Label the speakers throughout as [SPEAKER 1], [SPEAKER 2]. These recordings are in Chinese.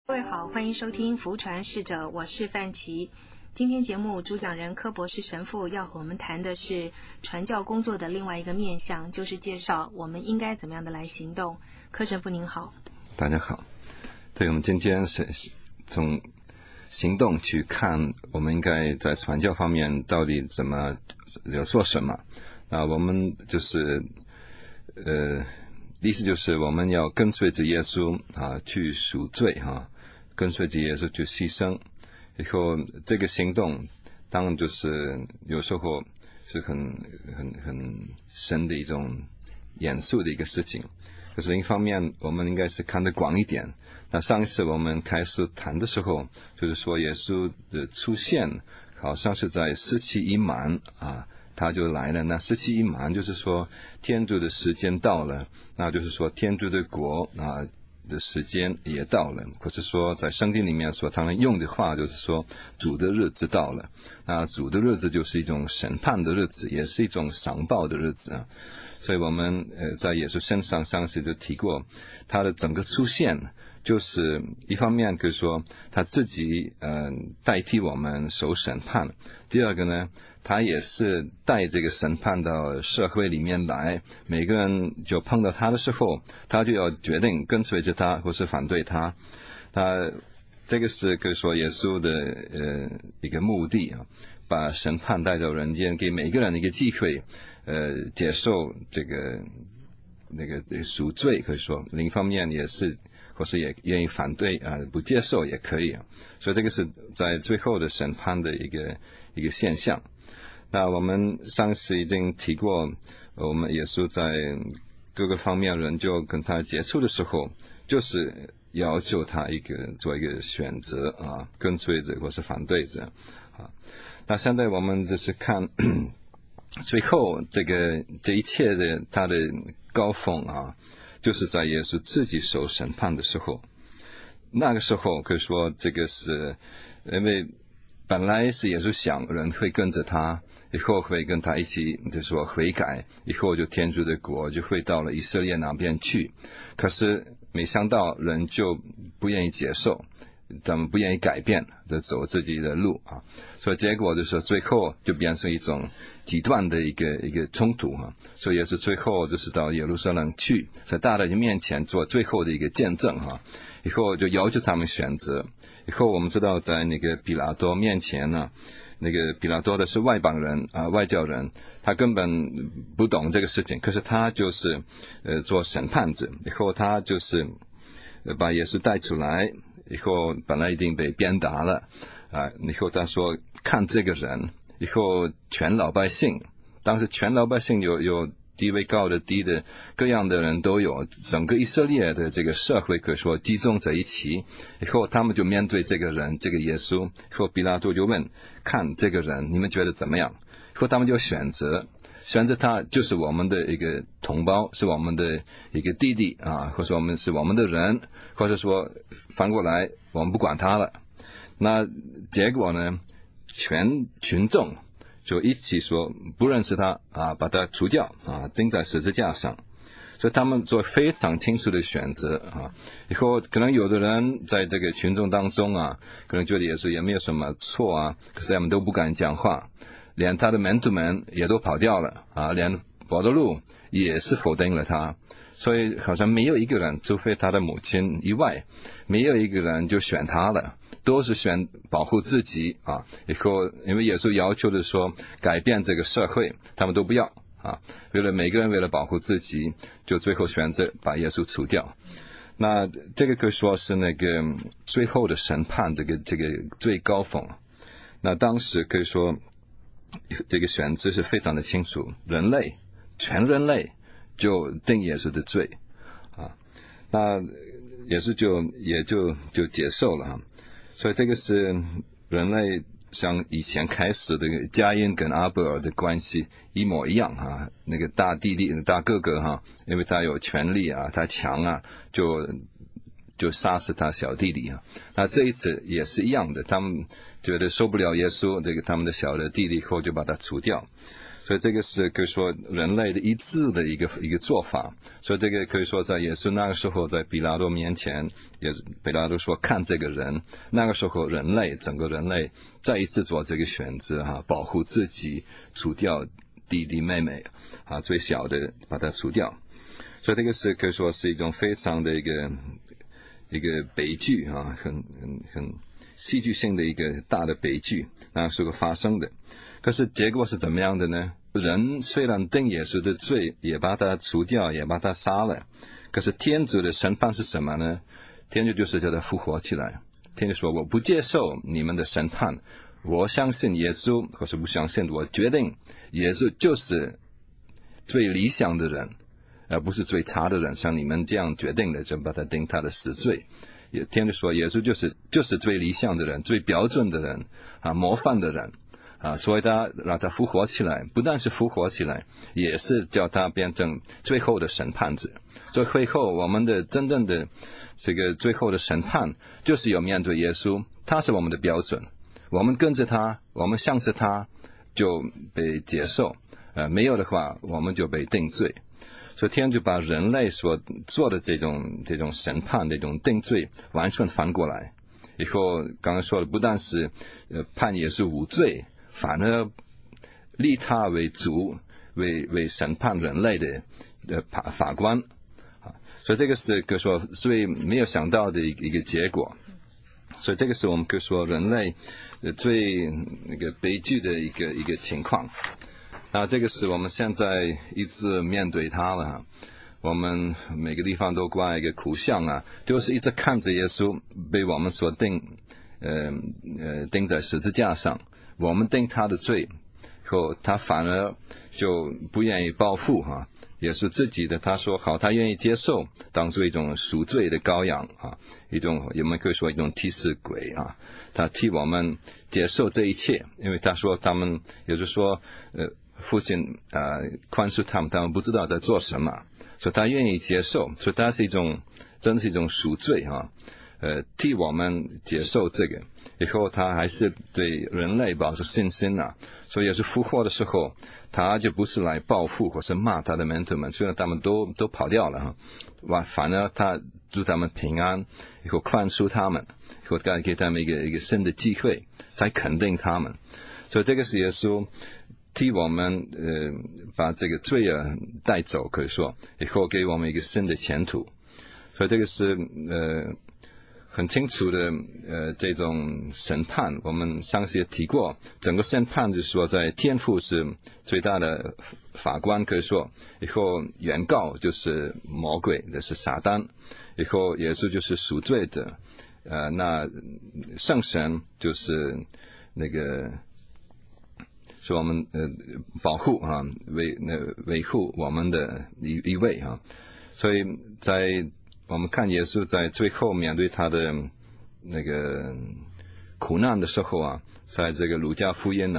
[SPEAKER 1] 各位好，欢迎收听福传侍者，我是范琪。今天节目主讲人柯博士神父要和我们谈的是传教工作的另外一个面向，就是介绍我们应该怎么样的来行动。柯神父您好。
[SPEAKER 2] 大家好。对，我们今天是从行动去看我们应该在传教方面到底怎么要做什么。我们就是意思就是我们要跟随着耶稣去赎罪跟随着耶稣去牺牲。以后这个行动当然就是有时候是很深的一种严肃的一个事情，可是一方面我们应该是看得广一点。那上一次我们开始谈的时候，就是说耶稣的出现好像是在四期一满他就来了。那四期一满就是说天主的时间到了，那就是说天主的国的时间也到了，或是说在圣经里面所常常用的话就是说主的日子到了。那主的日子就是一种审判的日子，也是一种赏报的日子所以我们在耶稣身上上次就提过，他的整个出现就是一方面可以说他自己代替我们受审判，第二个呢他也是带这个审判到社会里面来，每个人就碰到他的时候，他就要决定跟随着他或是反对他。这个是可以说耶稣的一个目的把审判带到人间，给每个人一个机会接受这个那个赎罪，可以说另一方面也是或是也愿意反对不接受也可以所以这个是在最后的审判的一个现象。那我们上次已经提过，我们耶稣在各个方面人就跟他接触的时候，就是要求他做一个选择跟随者或是反对者那现在我们就是看最后这一切的他的高峰就是在耶稣自己受审判的时候。那个时候可以说这个是因为本来是耶稣想人会跟着他，以后会跟他一起就是说悔改，以后就天主的国就会到了以色列那边去。可是没想到人就不愿意接受，他们不愿意改变，就走自己的路所以结果就是最后就变成一种极端的一个冲突所以也是最后就是到耶路撒冷去，在大家面前做最后的一个见证以后就要求他们选择。以后我们知道在那个比拉多面前那个比拉多的是外邦人外教人，他根本不懂这个事情，可是他就是做审判者。以后他就是把耶稣带出来，以后本来已经被鞭打了以后他说看这个人，以后全老百姓，当时全老百姓有地位高的低的各样的人都有，整个以色列的这个社会可以说集中在一起。以后他们就面对这个人，这个耶稣，以后比拉多就问看这个人你们觉得怎么样。以后他们就选择他就是我们的一个同胞，是我们的一个弟弟或者是我们的人，或者说反过来我们不管他了。那结果呢，全群众就一起说不认识他把他除掉钉在十字架上。所以他们做非常清楚的选择以后可能有的人在这个群众当中可能觉得耶稣也没有什么错可是他们都不敢讲话，连他的门徒们也都跑掉了连保罗路也是否定了他。所以好像没有一个人，除非他的母亲以外，没有一个人就选他了，都是选保护自己以后因为耶稣要求的说改变这个社会，他们都不要每个人为了保护自己，就最后选择把耶稣除掉。那这个可以说是那个最后的审判这个最高峰。那当时可以说这个选择是非常的清楚，全人类就定耶稣的罪那耶稣也就接受了所以这个是人类像以前开始的加因跟阿伯尔的关系一模一样那个大弟弟大哥哥因为他有权力他强就杀死他小弟弟那这一次也是一样的，他们觉得受不了耶稣他们的小的弟弟后就把他除掉。 所以这个是可以说人类的一致的一个做法。所以这个可以说在耶稣那个时候在比拉多面前，也比拉多说看这个人，那个时候整个人类再一次做这个选择保护自己，除掉弟弟妹妹最小的把它除掉。所以这个是可以说是一种非常的一个悲剧很戏剧性的一个大的悲剧，那是个发生的。可是结果是怎么样的呢？人虽然定耶稣的罪，也把他除掉，也把他杀了，可是天主的审判是什么呢？天主就是叫他复活起来。天主说我不接受你们的审判，我相信耶稣，或是不相信，我决定耶稣就是最理想的人，而不是最差的人，像你们这样决定的，就把他定他的死罪。天主说耶稣就是最理想的人，最标准的人模范的人所以他让他复活起来，不但是复活起来，也是叫他变成最后的审判者。所以最后我们的真正的这个最后的审判，就是要面对耶稣，他是我们的标准，我们跟着他，我们相信他，就被接受没有的话，我们就被定罪。所以天就把人类所做的这种审判，这种定罪完全反过来。以后刚才说的，不但是判耶稣无罪，反而立他为主，为审判人类的法官。所以这个是可以说最没有想到的一个结果。所以这个是我们可以说人类最那个悲剧的一个情况。那这个是我们现在一直面对它了。我们每个地方都挂一个苦像就是一直看着耶稣被我们所钉在十字架上，我们定他的罪后，他反而就不愿意报复也是自己的，他说好，他愿意接受当做一种赎罪的羔羊一种我们可以说一种替死鬼他替我们接受这一切，因为他说他们也就是说父亲宽恕他们不知道在做什么，所以他愿意接受，所以他是真的是一种赎罪替我们接受这个以后，他还是对人类保持信心所以也是复活的时候，他就不是来报复或是骂他的门徒们，虽然他们都跑掉了反而他祝他们平安，以后宽恕他们，以后给他们一个新的机会，才肯定他们。所以这个是耶稣替我们把这个罪带走，可以说以后给我们一个新的前途。所以这个是很清楚的这种审判，我们上次也提过，整个审判就是说在天父是最大的法官，可以说以后原告就是魔鬼，这是撒旦，以后耶稣就是赎罪者那圣神就是那个是我们保护维护我们的一位所以在我们看耶稣在最后面对他的那个苦难的时候在这个路加福音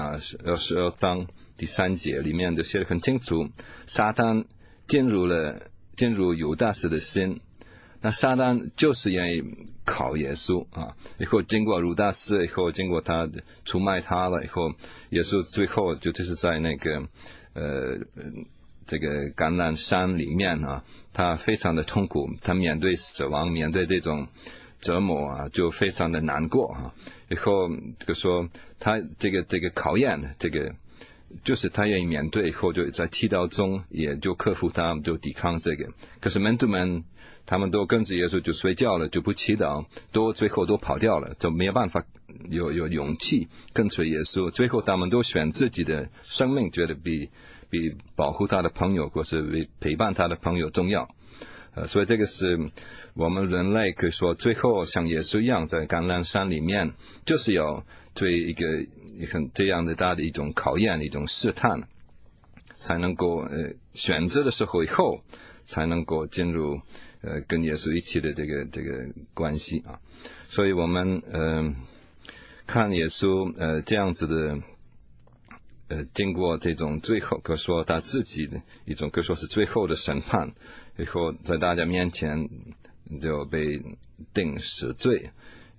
[SPEAKER 2] 22章第3节里面就写得很清楚，撒旦进入犹大斯的心，那撒旦就是愿意考耶稣以后经过犹大斯，以后经过他出卖他了以后，耶稣最后就是在那个这个橄榄山里面他非常的痛苦，他面对死亡，面对这种折磨就非常的难过以后就说他这个考验，这个就是他愿意面对，以后就在祈祷中也就克服他，就抵抗这个。可是门徒们他们都跟着耶稣就睡觉了，就不祈祷，最后都跑掉了，就没有办法有勇气跟随耶稣，最后他们都选自己的生命，觉得比保护他的朋友或是比陪伴他的朋友重要所以这个是我们人类可以说最后像耶稣一样在橄榄山里面，就是有对一个很这样的大的一种考验，一种试探，才能够选择的时候以后才能够进入跟耶稣一起的这个关系所以我们看耶稣这样子的经过这种最后可说他自己的一种可说是最后的审判以后，在大家面前就被定死罪，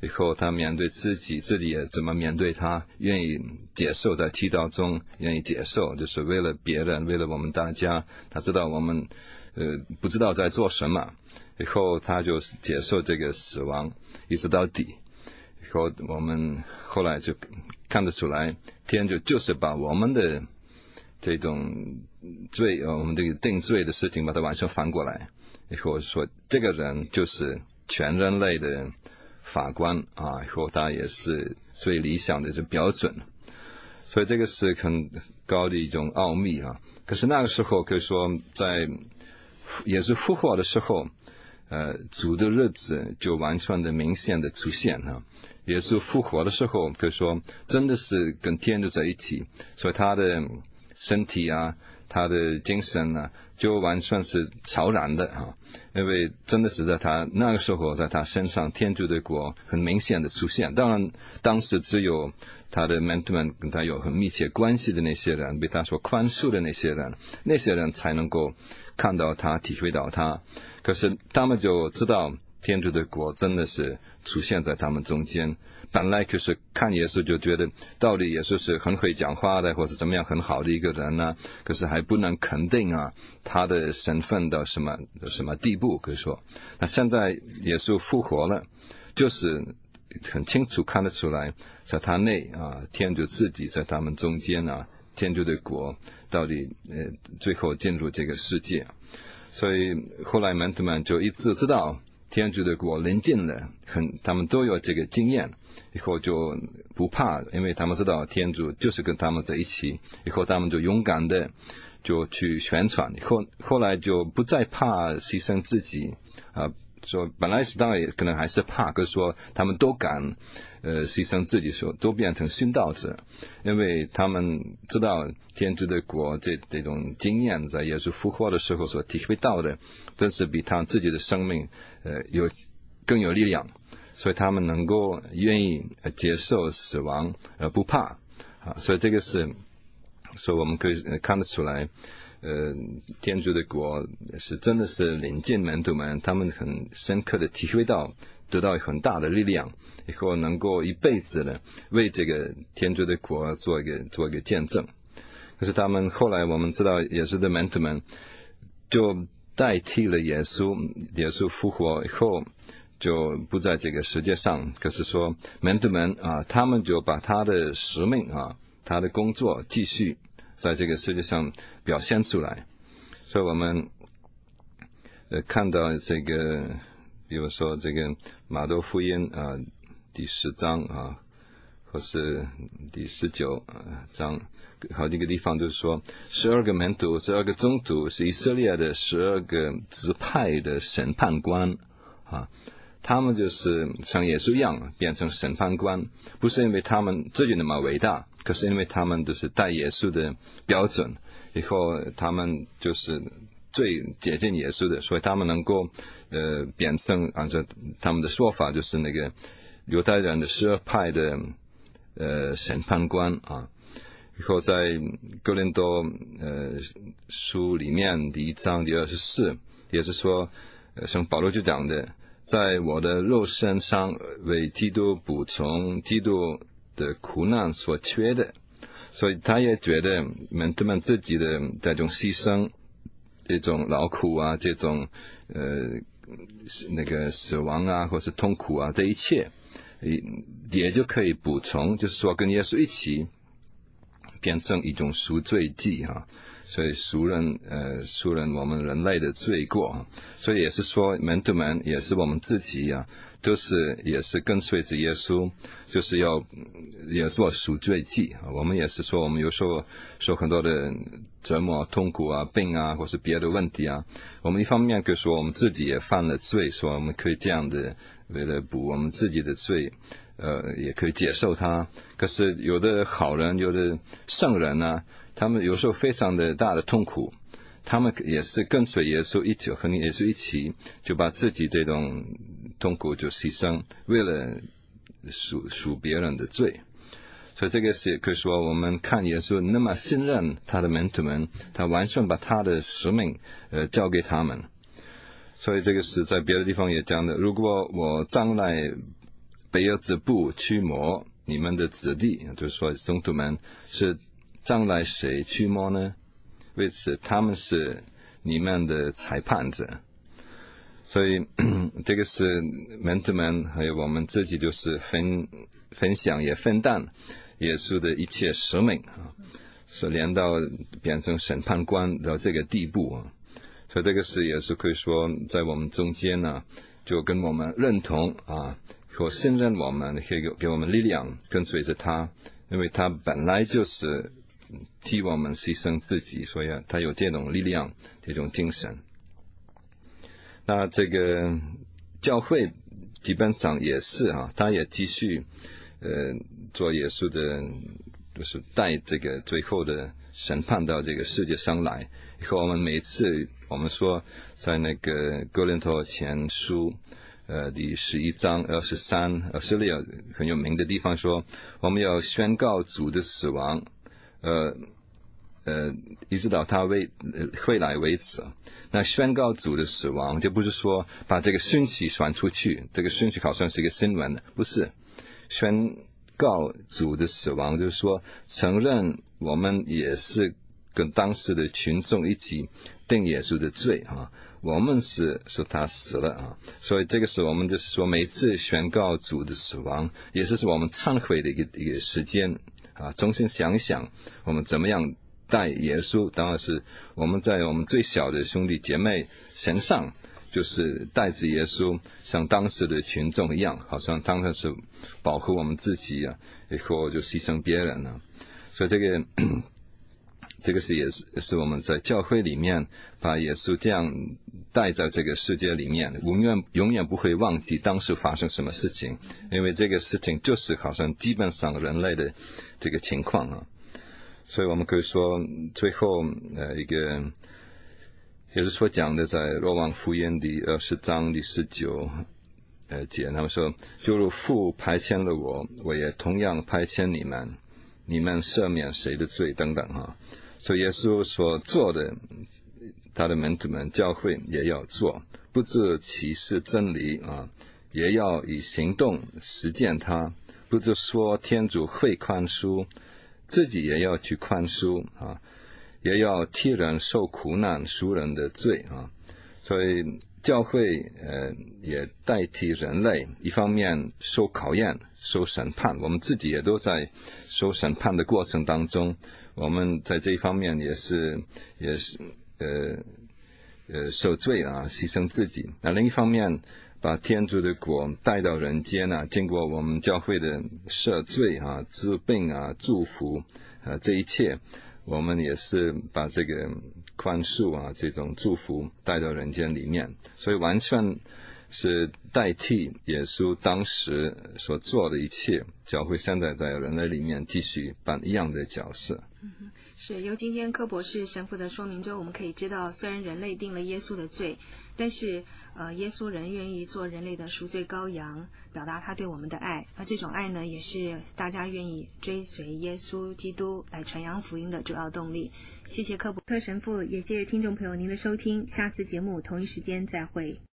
[SPEAKER 2] 以后他面对自己也怎么面对他，愿意接受，在祈祷中愿意接受，就是为了别人，为了我们大家，他知道我们不知道在做什么，以后他就接受这个死亡一直到底。以后我们后来就看得出来，天主就是把我们的这种罪，我们这个定罪的事情把它完全反过来，以后说这个人就是全人类的法官啊，以后他也是最理想的这标准，所以这个是很高的一种奥秘啊。可是那个时候可以说，在也是复活的时候，主的日子就完全的明显的出现啊。耶稣复活的时候，可以说真的是跟天主在一起，所以他的身体啊，他的精神啊，就完全是超然的啊，因为真的是在他那个时候，在他身上天主的国很明显的出现。当然当时只有他的门徒们跟他有很密切关系的那些人，被他所宽恕的那些人才能够看到他，体会到他。可是他们就知道天主的国真的是出现在他们中间。本来就是看耶稣就觉得到底耶稣是很会讲话的，或是怎么样很好的一个人啊，可是还不能肯定啊他的身份到什么地步。可以说那现在耶稣复活了，就是很清楚看得出来，在他内啊，天主自己在他们中间啊，天主的国到底最后进入这个世界。所以后来门徒们就一直知道天主的国临近了，他们都有这个经验，以后就不怕，因为他们知道天主就是跟他们在一起，以后他们就勇敢的就去宣传，后来就不再怕牺牲自己啊。说本来是当然也可能还是怕，可是说他们都敢牺牲自己，说都变成殉道者，因为他们知道天主的国这种经验，在耶稣复活的时候所体会到的，真是比他自己的生命更有力量，所以他们能够愿意接受死亡不怕啊。所以这个是所以我们可以看得出来，天主的国是真的是临近门徒们，他们很深刻的体会到，得到很大的力量，以后能够一辈子的为这个天主的国做一个见证。可是他们后来我们知道，耶稣的门徒们就代替了耶稣，耶稣复活以后就不在这个世界上。可是说门徒们啊，他们就把他的使命啊，他的工作继续在这个世界上表现出来。所以我们看到这个，比如说这个马窦福音啊第10章啊，或是第19章，好几个地方就是说12个门徒，12个宗徒是以色列的12个支派的审判官啊，他们就是像耶稣一样变成审判官，不是因为他们自己那么伟大，可是因为他们就是带耶稣的标准，以后他们就是最接近耶稣的，所以他们能够变成按照他们的说法，就是那个犹太人的12派的审判官啊。以后在哥林多书里面第1章第24，也是说像保罗就讲的，在我的肉身上为基督补充基督的苦难所缺的。所以他也觉得门徒们自己的这种牺牲，这种劳苦啊，这种那个死亡啊，或是痛苦啊，这一切也就可以补充，就是说跟耶稣一起变成一种赎罪祭啊，所以赎人我们人类的罪过。所以也是说门徒们也是我们自己啊，也是跟随着耶稣，就是也做赎罪祭啊。我们也是说，我们有时候受很多的折磨、痛苦啊、病啊，或是别的问题啊，我们一方面可以说我们自己也犯了罪，说我们可以这样的为了补我们自己的罪，也可以接受它。可是有的好人，有的圣人啊，他们有时候非常的大的痛苦，他们也是跟随耶稣一起，和耶稣一起，就把自己这种痛苦就牺牲，为了赎别人的罪。所以这个是可以说，我们看耶稣那么信任他的门徒们，他完全把他的使命交给他们。所以这个是在别的地方也讲的，如果我将来贝尔自布驱魔你们的子弟，就是说宗徒们是将来谁驱魔呢？为此他们是你们的裁判者。所以这个是门徒们还有我们自己就是分享也分担耶稣的一切使命所连到变成审判官到这个地步所以这个是也是可以说在我们中间呢，就跟我们认同和信任我们，可以给我们力量跟随着他，因为他本来就是替我们牺牲自己，所以他有这种力量这种精神。那这个教会基本上也是他也继续做耶稣的就是带这个最后的审判到这个世界上来。以后我们每次我们说在那个哥林多前书第11章23、26很有名的地方说，我们要宣告主的死亡一直到他回来为止。那宣告主的死亡就不是说把这个讯息传出去，这个讯息好像是一个新闻，不是。宣告主的死亡就是说承认我们也是跟当时的群众一起定耶稣的罪我们是他死了所以这个时候我们就是说每次宣告主的死亡也是我们忏悔的一个时间重新想一想我们怎么样带耶稣，当然是我们在我们最小的兄弟姐妹身上就是带着耶稣像当时的群众一样，好像当然是保护我们自己以后就牺牲别人所以这个是也是我们在教会里面把耶稣这样带在这个世界里面，永远不会忘记当时发生什么事情，因为这个事情就是好像基本上人类的这个情况所以我们可以说最后一个也是说讲的在若望福音第20章第19节，他们说就如父派遣了我，我也同样派遣你们，你们赦免谁的罪等等所以耶稣所做的他的门徒们教会也要做，不只启示真理也要以行动实践它，不只说天主会宽恕，自己也要去宽恕也要替人受苦难赎人的罪所以教会也代替人类一方面受考验受审判，我们自己也都在受审判的过程当中，我们在这一方面也是受罪牺牲自己。那另一方面把天主的国带到人间经过我们教会的赦罪治病祝福这一切我们也是把这个宽恕这种祝福带到人间里面，所以完全是代替耶稣当时所做的一切，教会现在在人类里面继续扮一样的角色。
[SPEAKER 1] 是由今天柯博士神父的说明中，我们可以知道，虽然人类定了耶稣的罪，但是耶稣仍愿意做人类的赎罪羔羊，表达他对我们的爱，而这种爱呢，也是大家愿意追随耶稣基督来传扬福音的主要动力。谢谢柯神父，也谢谢听众朋友您的收听，下次节目同一时间再会。